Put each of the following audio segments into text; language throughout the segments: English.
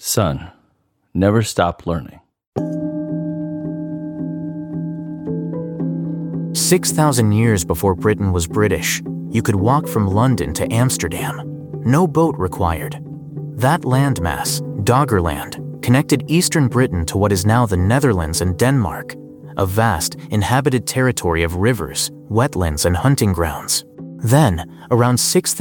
Son, never stop learning. 6,000 years before Britain was British, you could walk from London to Amsterdam. No boat required. That landmass, Doggerland, connected eastern Britain to what is now the Netherlands and Denmark, a vast, inhabited territory of rivers, wetlands, and hunting grounds. Then, around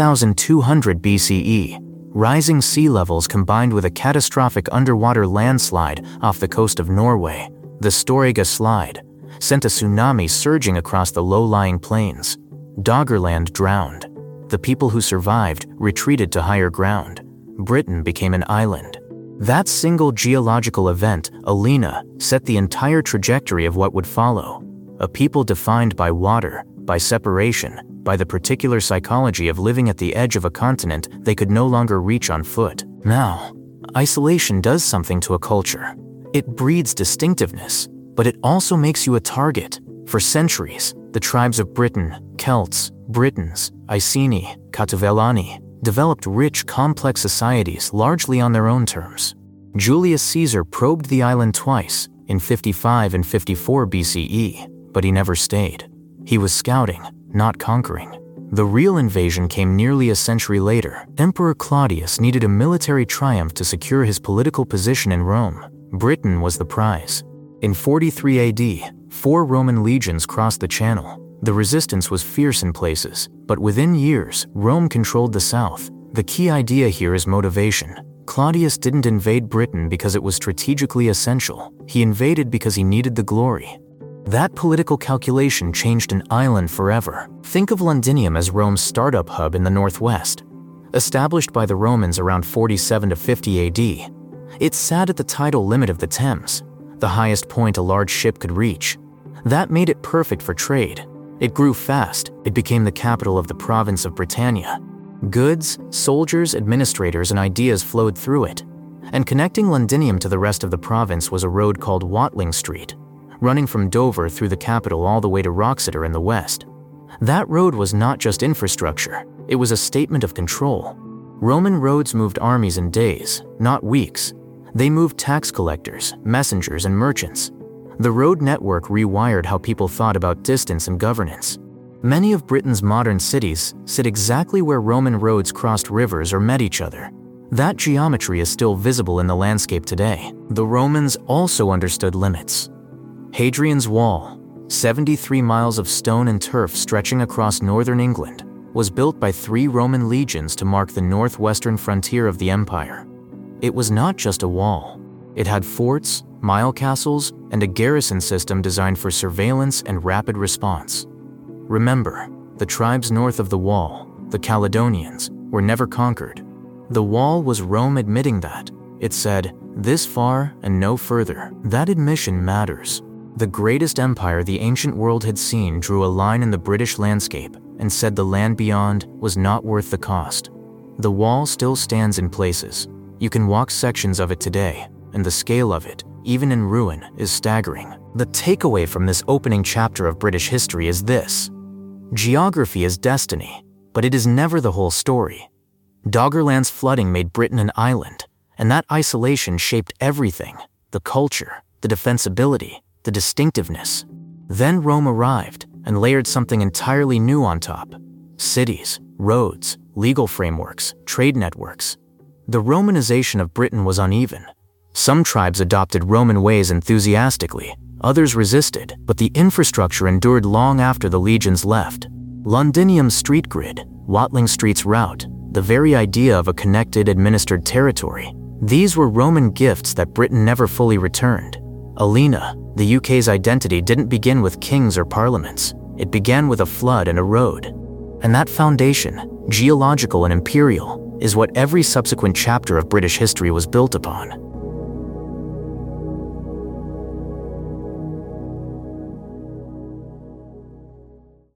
6,200 BCE, rising sea levels combined with a catastrophic underwater landslide off the coast of Norway, the Storegga Slide, sent a tsunami surging across the low-lying plains. Doggerland drowned. The people who survived retreated to higher ground. Britain became an island. That single geological event, Alina, set the entire trajectory of what would follow. A people defined by water, by separation, by the particular psychology of living at the edge of a continent they could no longer reach on foot. Now, isolation does something to a culture. It breeds distinctiveness, but it also makes you a target. For centuries, the tribes of Britain, Celts, Britons, Iceni, Katavelani, developed rich, complex societies largely on their own terms. Julius Caesar probed the island twice, in 55 and 54 BCE, but he never stayed. He was scouting, not conquering. The real invasion came nearly a century later. Emperor Claudius needed a military triumph to secure his political position in Rome. Britain was the prize. In 43 AD, 4 Roman legions crossed the Channel. The resistance was fierce in places, but within years, Rome controlled the south. The key idea here is motivation. Claudius didn't invade Britain because it was strategically essential. He invaded because he needed the glory. That political calculation changed an island forever. Think of Londinium as Rome's startup hub in the northwest. Established by the Romans around 47 to 50 AD, it sat at the tidal limit of the Thames, the highest point a large ship could reach. That made it perfect for trade. It grew fast. It became the capital of the province of Britannia. Goods, soldiers, administrators, and ideas flowed through it. And connecting Londinium to the rest of the province was a road called Watling Street, running from Dover through the capital all the way to Wroxeter in the west. That road was not just infrastructure, it was a statement of control. Roman roads moved armies in days, not weeks. They moved tax collectors, messengers, and merchants. The road network rewired how people thought about distance and governance. Many of Britain's modern cities sit exactly where Roman roads crossed rivers or met each other. That geometry is still visible in the landscape today. The Romans also understood limits. Hadrian's Wall, 73 miles of stone and turf stretching across northern England, was built by 3 Roman legions to mark the northwestern frontier of the empire. It was not just a wall. It had forts, mile castles, and a garrison system designed for surveillance and rapid response. Remember, the tribes north of the wall, the Caledonians, were never conquered. The wall was Rome admitting that. It said, "This far and no further." That admission matters. The greatest empire the ancient world had seen drew a line in the British landscape and said the land beyond was not worth the cost. The wall still stands in places. You can walk sections of it today, and the scale of it, even in ruin, is staggering. The takeaway from this opening chapter of British history is this: geography is destiny, but it is never the whole story. Doggerland's flooding made Britain an island, and that isolation shaped everything: the culture, the defensibility, the distinctiveness. Then Rome arrived and layered something entirely new on top: cities, roads, legal frameworks, trade networks. The Romanization of Britain was uneven. Some tribes adopted Roman ways enthusiastically, others resisted, but the infrastructure endured long after the legions left. Londinium's street grid, Watling Street's route, the very idea of a connected, administered territory. These were Roman gifts that Britain never fully returned. Alina, the UK's identity, didn't begin with kings or parliaments. It began with a flood and a road. And that foundation, geological and imperial, is what every subsequent chapter of British history was built upon.